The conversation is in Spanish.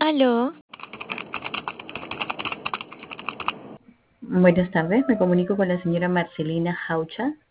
Aló, Buenas tardes, me comunico con la señora Marcelina Jaucha.